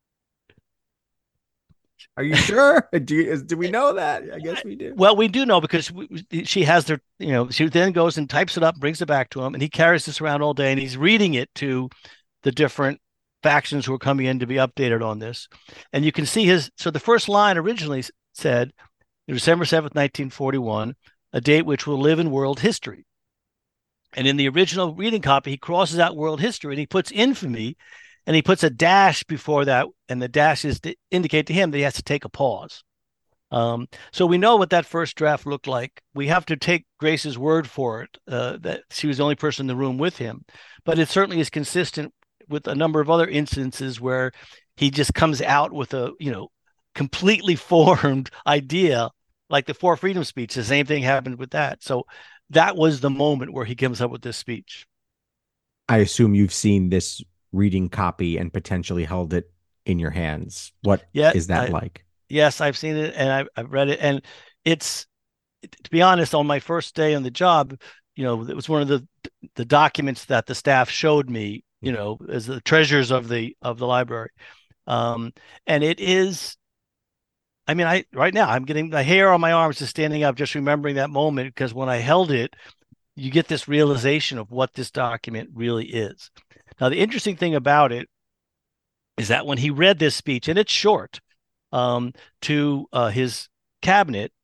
A: Are you sure? do, you, do we know that? I guess we do.
B: Well, we do know because we, she has their, you know, she then goes and types it up, brings it back to him, and he carries this around all day and he's reading it to the different factions who are coming in to be updated on this. And you can see his, so the first line originally said, December seventh, nineteen forty-one, a date which will live in world history. And in the original reading copy, he crosses out world history and he puts infamy and he puts a dash before that. And the dashes indicate to him that he has to take a pause. Um, so we know what that first draft looked like. We have to take Grace's word for it, uh, that she was the only person in the room with him. But it certainly is consistent with a number of other instances where he just comes out with a, you know, completely formed idea, like the Four Freedom speech. The same thing happened with that. So that was the moment where he comes up with this speech.
A: I assume you've seen this reading copy and potentially held it in your hands. What yeah, is that I, like?
B: Yes, I've seen it and I've, I've read it. And it's, to be honest, on my first day on the job, you know, it was one of the the documents that the staff showed me, you know, as the treasures of the of the library. Um, and it is, I mean, I right now I'm getting the hair on my arms just standing up, just remembering that moment, because when I held it, you get this realization of what this document really is. Now, the interesting thing about it is that when he read this speech, and it's short, um, to uh, his cabinet,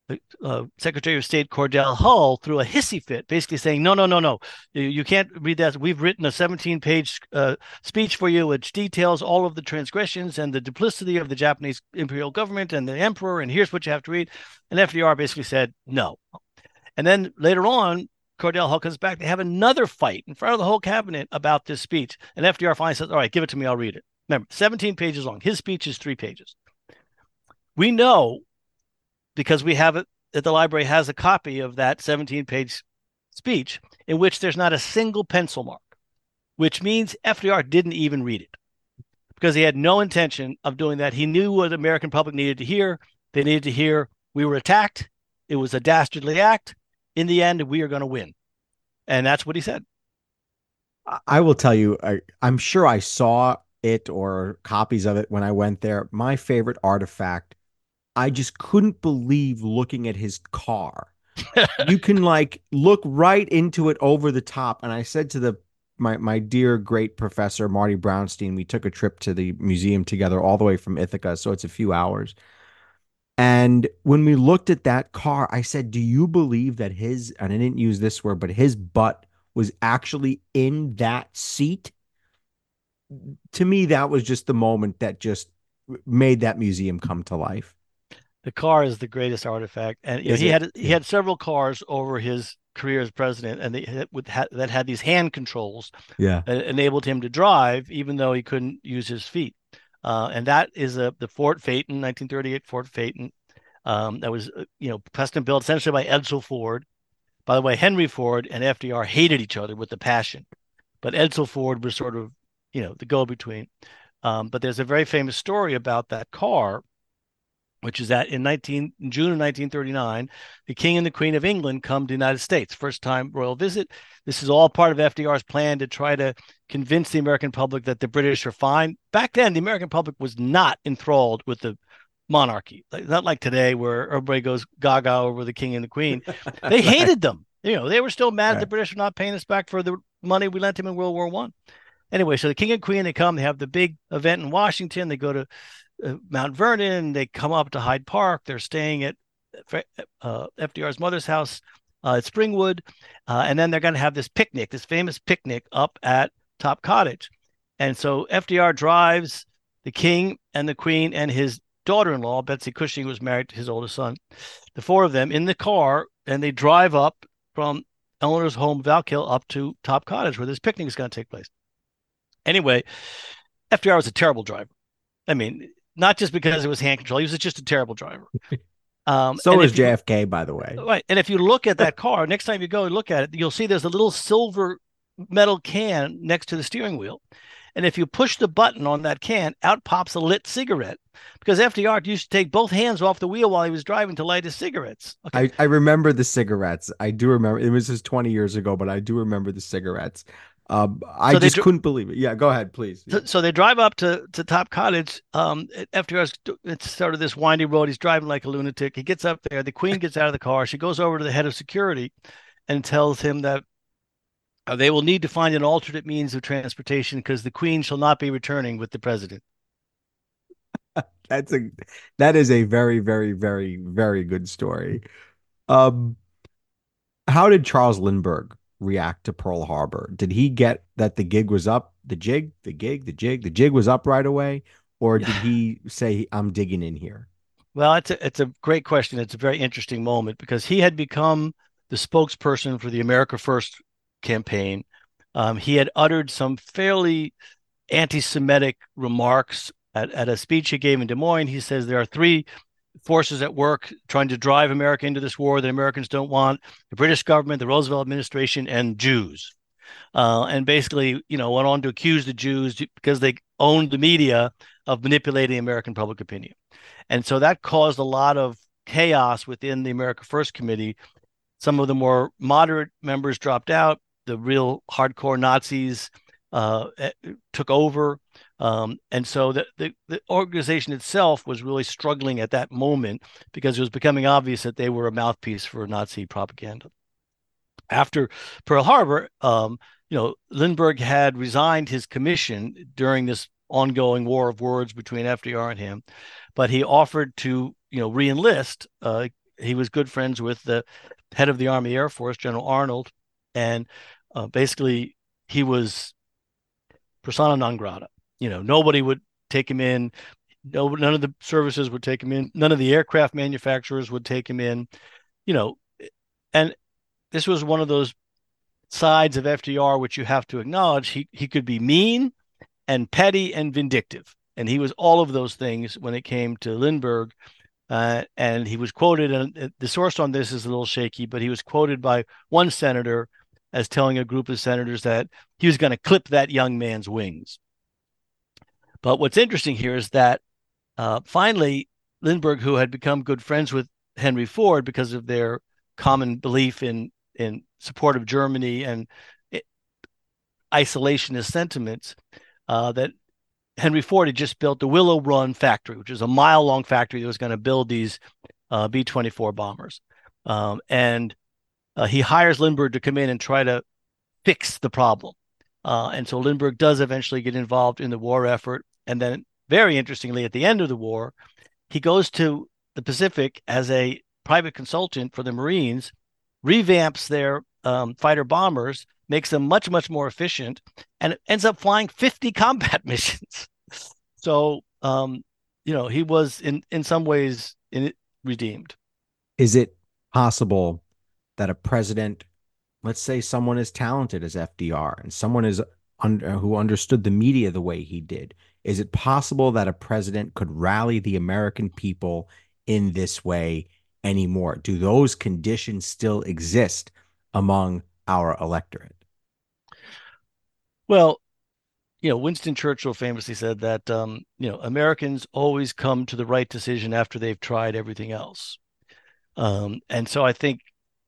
B: uh, Secretary of State Cordell Hull threw a hissy fit, basically saying, no, no, no, no, you, you can't read that. We've written a seventeen page uh, speech for you, which details all of the transgressions and the duplicity of the Japanese imperial government and the emperor, and here's what you have to read. And F D R basically said, no. And then later on, Cordell Hull comes back. They have another fight in front of the whole cabinet about this speech. And F D R finally says, all right, give it to me. I'll read it. Remember, seventeen pages long. His speech is three pages. We know, because we have it, that the library has a copy of that seventeen page speech in which there's not a single pencil mark, which means F D R didn't even read it because he had no intention of doing that. He knew what the American public needed to hear. They needed to hear we were attacked. It was a dastardly act. In the end, we are going to win. And that's what he said.
A: I will tell you, I, I'm sure I saw it or copies of it when I went there. My favorite artifact, I just couldn't believe looking at his car. You can like look right into it over the top. And I said to the my my dear great professor Marty Brownstein, we took a trip to the museum together all the way from Ithaca, so it's a few hours. And when we looked at that car, I said, "Do you believe that his," and I didn't use this word, but his butt was actually in that seat?" To me, that was just the moment that just made that museum come to life.
B: The car is the greatest artifact, and you know, he it? had he yeah. had several cars over his career as president, and they with that had these hand controls,
A: yeah,
B: that enabled him to drive even though he couldn't use his feet. Uh, and that is a the Fort Phaeton, nineteen thirty-eight Fort Phaeton, um, that was you know custom built essentially by Edsel Ford. By the way, Henry Ford and F D R hated each other with a passion, but Edsel Ford was sort of you know the go-between. Um, but there's a very famous story about that car, which is that in nineteen in June of nineteen thirty-nine, the King and the Queen of England come to the United States, first time royal visit. This is all part of F D R's plan to try to convince the American public that the British are fine. Back then, the American public was not enthralled with the monarchy. Like, not like today where everybody goes gaga over the King and the Queen. They hated them. You know, they were still mad right. the British were not paying us back for the money we lent them in World War One. Anyway, so the King and Queen, they come, they have the big event in Washington. They go to uh, Mount Vernon. They come up to Hyde Park. They're staying at uh, F D R's mother's house uh, at Springwood. Uh, and then they're going to have this picnic, this famous picnic up at Top Cottage. And so F D R drives the King and the Queen and his daughter-in-law, Betsy Cushing, who was married to his oldest son, the four of them in the car, and they drive up from Eleanor's home, Valkill, up to Top Cottage, where this picnic is going to take place. Anyway, F D R was a terrible driver. I mean, not just because it was hand control, he was just a terrible driver. Um,
A: so is J F K, by the way.
B: Right. And if you look at that car, next time you go and look at it, you'll see there's a little silver metal can next to the steering wheel. And if you push the button on that can, out pops a lit cigarette, because F D R used to take both hands off the wheel while he was driving to light his cigarettes.
A: Okay. I, I remember the cigarettes. I do remember. It was just twenty years ago, but I do remember the cigarettes. Um, I so just dr- couldn't believe it. Yeah, go ahead, please.
B: So, so they drive up to, to Top Cottage. Um, F D R's it's sort of this windy road. He's driving like a lunatic. He gets up there. The Queen gets out of the car. She goes over to the head of security and tells him that uh, they will need to find an alternate means of transportation because the Queen shall not be returning with the president.
A: That's a that is a very, very, very, very good story. Um, how did Charles Lindbergh react to Pearl Harbor? Did he get that the gig was up, the jig, the gig, the jig, the jig was up right away? Or did he say, I'm digging in here?
B: Well, it's a, it's a great question. It's a very interesting moment because he had become the spokesperson for the America First campaign. Um, he had uttered some fairly anti-Semitic remarks at, at a speech he gave in Des Moines. He says there are three forces at work trying to drive America into this war that Americans don't want: the British government, the Roosevelt administration, and Jews. Uh, and basically, you know, went on to accuse the Jews because they owned the media of manipulating American public opinion. And so that caused a lot of chaos within the America First Committee. Some of the more moderate members dropped out. The real hardcore Nazis uh, took over. Um, and so the, the, the organization itself was really struggling at that moment because it was becoming obvious that they were a mouthpiece for Nazi propaganda. After Pearl Harbor, um, you know, Lindbergh had resigned his commission during this ongoing war of words between F D R and him, but he offered to, you know, re-enlist uh, he was good friends with the head of the Army Air Force, General Arnold, and uh, basically he was persona non grata. You know, nobody would take him in. No, none of the services would take him in. None of the aircraft manufacturers would take him in. You know, and this was one of those sides of F D R which you have to acknowledge. He he could be mean and petty and vindictive, and he was all of those things when it came to Lindbergh. Uh, and he was quoted, and the source on this is a little shaky, but he was quoted by one senator as telling a group of senators that he was going to clip that young man's wings. But what's interesting here is that uh, finally, Lindbergh, who had become good friends with Henry Ford because of their common belief in in support of Germany and isolationist sentiments, uh, that Henry Ford had just built the Willow Run factory, which is a mile-long factory that was going to build these uh, B twenty-four bombers. Um, and uh, he hires Lindbergh to come in and try to fix the problem. Uh, and so Lindbergh does eventually get involved in the war effort. And then, very interestingly, at the end of the war, he goes to the Pacific as a private consultant for the Marines, revamps their um, fighter bombers, makes them much, much more efficient, and ends up flying fifty combat missions. So, um, you know, he was in, in some ways in it, redeemed.
A: Is it possible that a president, let's say someone as talented as F D R and someone is under, who understood the media the way he did, is it possible that a president could rally the American people in this way anymore? Do those conditions still exist among our electorate?
B: Well, you know, Winston Churchill famously said that, um, you know, Americans always come to the right decision after they've tried everything else. Um, and so I think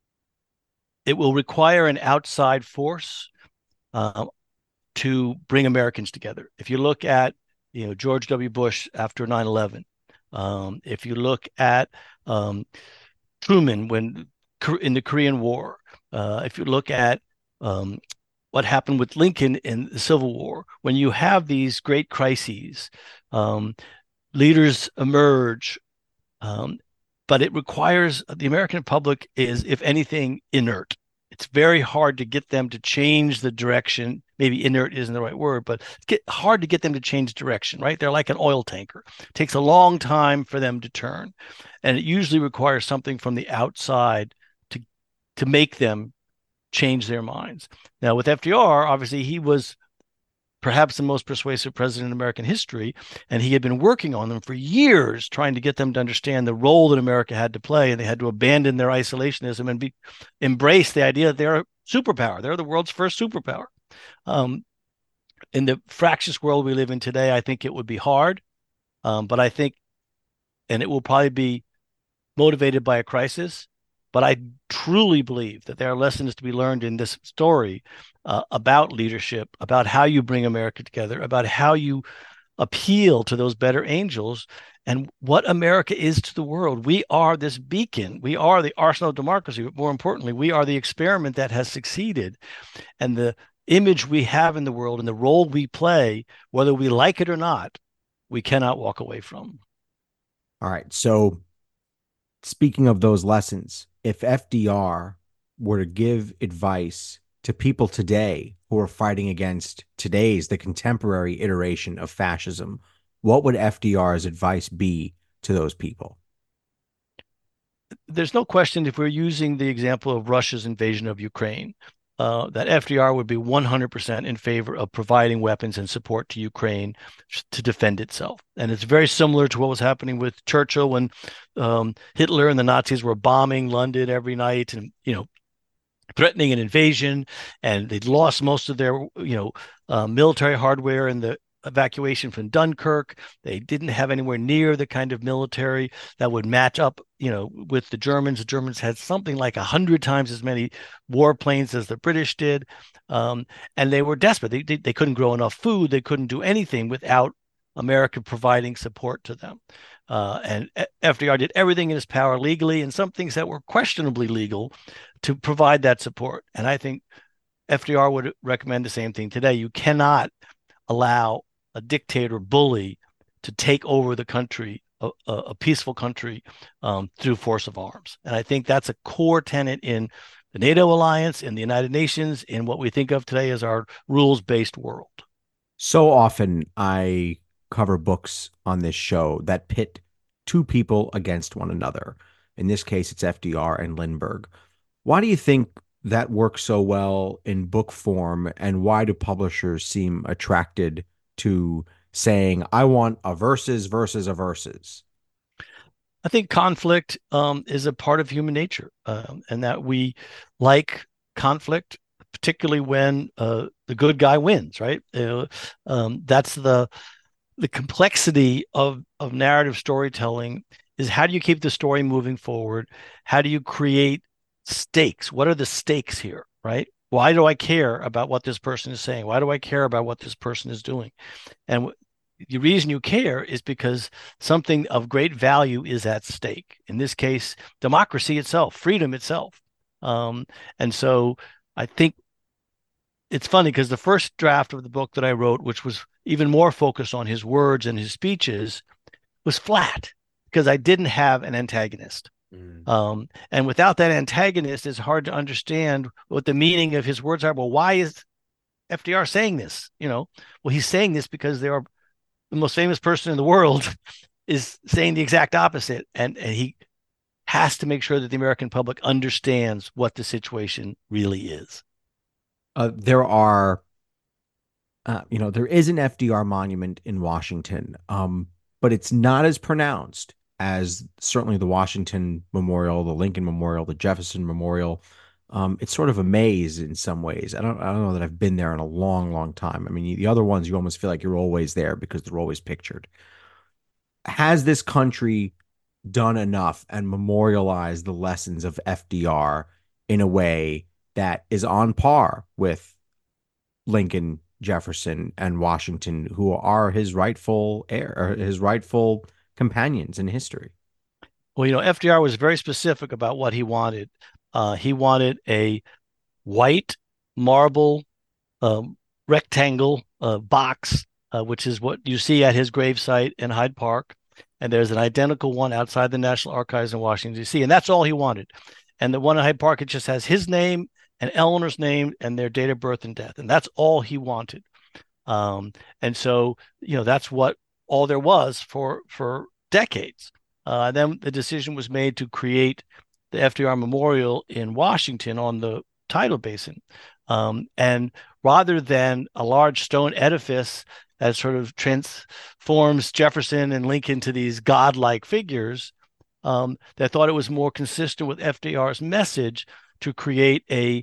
B: it will require an outside force uh, to bring Americans together. If you look at, you know, George W. Bush after nine eleven, um, if you look at um, Truman when in the Korean War, uh, if you look at um, what happened with Lincoln in the Civil War, when you have these great crises, um, leaders emerge, um, but it requires the American public is, if anything, inert. It's very hard to get them to change the direction. Maybe inert isn't the right word, but it's get, hard to get them to change direction, right? They're like an oil tanker. It takes a long time for them to turn. And it usually requires something from the outside to, to make them change their minds. Now, with F D R, obviously, he was perhaps the most persuasive president in American history, and he had been working on them for years, trying to get them to understand the role that America had to play, and they had to abandon their isolationism and be, embrace the idea that they're a superpower. They're the world's first superpower. Um, in the fractious world we live in today, I think it would be hard, um, but I think, and it will probably be motivated by a crisis, but I truly believe that there are lessons to be learned in this story uh, about leadership, about how you bring America together, about how you appeal to those better angels, and what America is to the world. We are this beacon. We are the arsenal of democracy. But more importantly, we are the experiment that has succeeded. And the image we have in the world and the role we play, whether we like it or not, we cannot walk away from.
A: All right. So speaking of those lessons, if F D R were to give advice to people today who are fighting against today's, the contemporary iteration of fascism, what would F D R's advice be to those people?
B: There's no question, if we're using the example of Russia's invasion of Ukraine, uh, that F D R would be one hundred percent in favor of providing weapons and support to Ukraine to defend itself. And it's very similar to what was happening with Churchill when um, Hitler and the Nazis were bombing London every night and, you know, threatening an invasion, and they'd lost most of their, you know, uh, military hardware in the evacuation from Dunkirk. They didn't have anywhere near the kind of military that would match up, you know, with the Germans. The Germans had something like a hundred times as many warplanes as the British did, um, and they were desperate. They, they they couldn't grow enough food. They couldn't do anything without America providing support to them. Uh, and F D R did everything in his power legally, and some things that were questionably legal, to provide that support. And I think F D R would recommend the same thing today. You cannot allow a dictator bully to take over the country a, a peaceful country um, through force of arms. And I think that's a core tenet in the NATO alliance, in the United Nations, in what we think of today as our rules-based world.
A: So often I cover books on this show that pit two people against one another. In this case, it's F D R and Lindbergh. Why do you think that works so well in book form, and why do publishers seem attracted to saying, I want a versus versus a versus?
B: I think conflict um, is a part of human nature, um, and that we like conflict, particularly when uh, the good guy wins, right? Uh, um, that's the the complexity of of narrative storytelling is how do you keep the story moving forward? How do you create stakes? What are the stakes here, right? Why do I care about what this person is saying? Why do I care about what this person is doing? And the reason you care is because something of great value is at stake. In this case, democracy itself, freedom itself. Um, and so I think it's funny because the first draft of the book that I wrote, which was even more focused on his words and his speeches, was flat because I didn't have an antagonist. Mm. Um, and without that antagonist, it's hard to understand what the meaning of his words are. Well, why is F D R saying this? You know, well, he's saying this because there are the most famous person in the world is saying the exact opposite. And, and he has to make sure that the American public understands what the situation really is.
A: Uh, there are, uh, you know, there is an F D R monument in Washington, um, but it's not as pronounced as certainly the Washington Memorial, the Lincoln Memorial, the Jefferson Memorial. Um, it's sort of a maze in some ways. I don't, I don't know that I've been there in a long, long time. I mean, the other ones, you almost feel like you're always there because they're always pictured. Has this country done enough and memorialized the lessons of F D R in a way that is on par with Lincoln, Jefferson, and Washington, who are his rightful heir, or his rightful companions in history?
B: Well, you know, F D R was very specific about what he wanted. Uh, he wanted a white marble um, rectangle uh, box, uh, which is what you see at his gravesite in Hyde Park. And there's an identical one outside the National Archives in Washington, D C. And that's all he wanted. And the one in Hyde Park, it just has his name and Eleanor's name and their date of birth and death. And that's all he wanted. Um, and so, you know, that's what all there was for, for decades. Uh, then the decision was made to create the F D R Memorial in Washington on the tidal basin. Um, and rather than a large stone edifice that sort of transforms Jefferson and Lincoln to these godlike figures, um, they thought it was more consistent with F D R's message to create a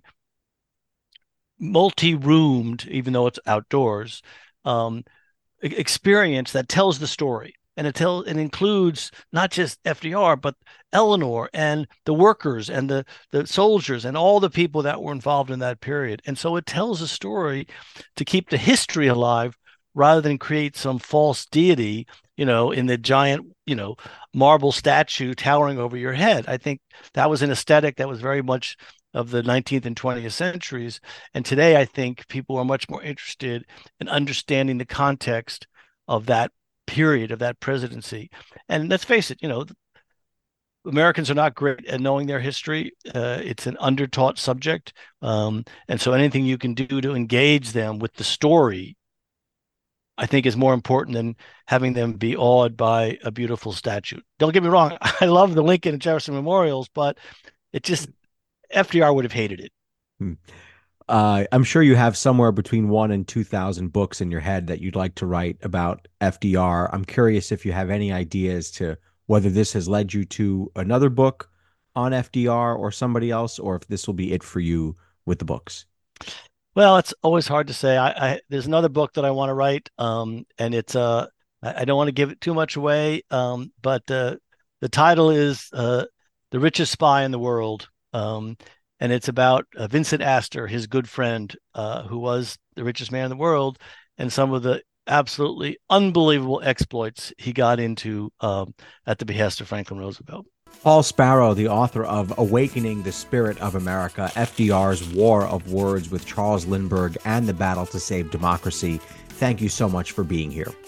B: multi-roomed, even though it's outdoors, um, experience that tells the story. And it tells, it includes not just F D R, but Eleanor and the workers and the, the soldiers and all the people that were involved in that period. And so it tells a story to keep the history alive rather than create some false deity, you know, in the giant, you know, marble statue towering over your head. I think that was an aesthetic that was very much of the nineteenth and twentieth centuries. And today, I think people are much more interested in understanding the context of that period, of that presidency. And let's face it, you know, Americans are not great at knowing their history. Uh, it's an undertaught subject. Um, and so anything you can do to engage them with the story, I think, is more important than having them be awed by a beautiful statue. Don't get me wrong. I love the Lincoln and Jefferson memorials, but it just, F D R would have hated it.
A: Hmm. Uh, I'm sure you have somewhere between one and two thousand books in your head that you'd like to write about F D R. I'm curious if you have any ideas to whether this has led you to another book on F D R or somebody else, or if this will be it for you with the books.
B: Well, it's always hard to say. I, I there's another book that I want to write, um, and it's uh, I, I don't want to give it too much away, um, but uh, the title is uh, "The Richest Spy in the World." Um, And it's about uh, Vincent Astor, his good friend, uh, who was the richest man in the world, and some of the absolutely unbelievable exploits he got into um, at the behest of Franklin Roosevelt.
A: Paul Sparrow, the author of Awakening the Spirit of America, F D R's War of Words with Charles Lindbergh, and the Battle to Save Democracy. Thank you so much for being here.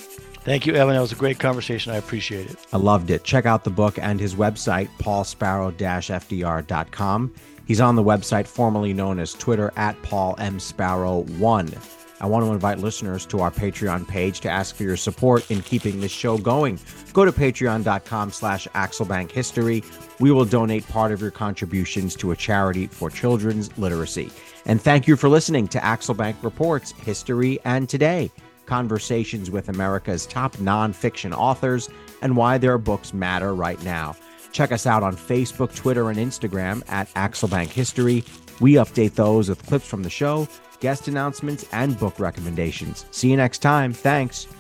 B: Thank you, Evan. That was a great conversation. I appreciate it.
A: I loved it. Check out the book and his website, paul sparrow dash f d r dot com. He's on the website formerly known as Twitter at paul m sparrow one. I want to invite listeners to our Patreon page to ask for your support in keeping this show going. Go to patreon.com slash Axelbank History. We will donate part of your contributions to a charity for children's literacy. And thank you for listening to Axelbank Reports, History and Today, conversations with America's top nonfiction authors and why their books matter right now. Check us out on Facebook, Twitter, and Instagram at Axelbank History. We update those with clips from the show, guest announcements, and book recommendations. See you next time. Thanks.